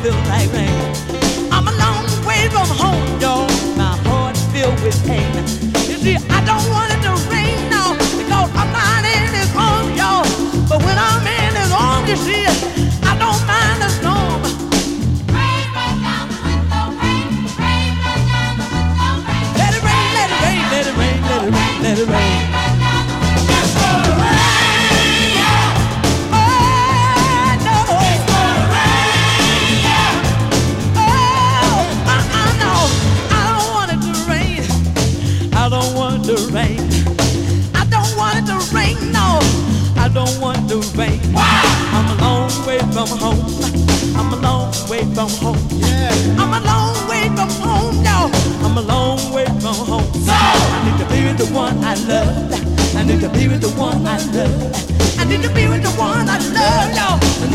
feels like rain. I'm a long way from home, y'all. My heart filled with pain. You see, I don't want it to rain now because I'm not in his arms, y'all. But when I'm in his arms, you see, I don't mind the storm. Rain, rain down the window, rain, rain, rain down the window, rain. Let it rain, let it rain, let it rain, let it rain, let it rain. It's gonna rain, yeah. Oh, no. It's gonna rain, yeah. Oh, no. I don't want it to rain. I don't want it to rain. I don't want it to rain, no. I don't want it to rain. I'm a long way from home. I'm a long way from home. Yeah. I'm a long way from home, y'all. I'm a long way from home. So I need to be with the one I love. I need to be with the one I love. I need to be with the one I love, y'all. I